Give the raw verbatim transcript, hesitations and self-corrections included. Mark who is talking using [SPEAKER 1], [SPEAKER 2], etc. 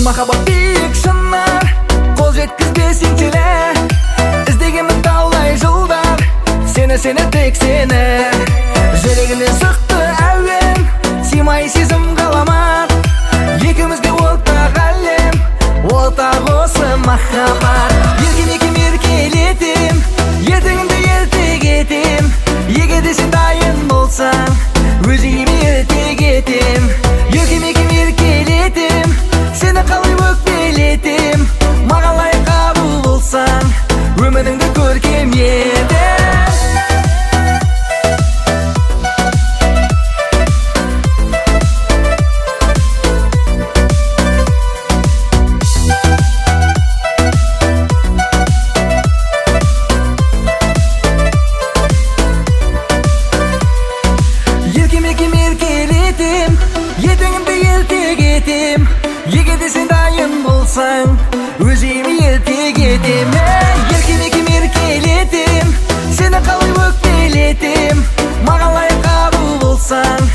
[SPEAKER 1] махаббат биік шынар, қол жеткізбесең теле. Іздегенмін талай жылдар, сені сені тек сені. Жүрегіне сұқты әуен, сыймай сезім ғаламат. Екеумізге ортақ әлем, ортақ осы махаббат. Еркелетем еркелетем, ертеңімді ерте кетем. Егер де сен дайын болсаң, өзіме ерте кетем. Еркелетем еркелетем, сені қалай өкпелетем. Маған лайық қабыл болсаң, өміріңді көркем етем. Ертеңімді ерте кетем. Егер де сен дайын болсаң, өзіме ерте кетем. Еркелетем еркелетем, сені қалай өкпелетем. Маған лайық қабыл болсаң,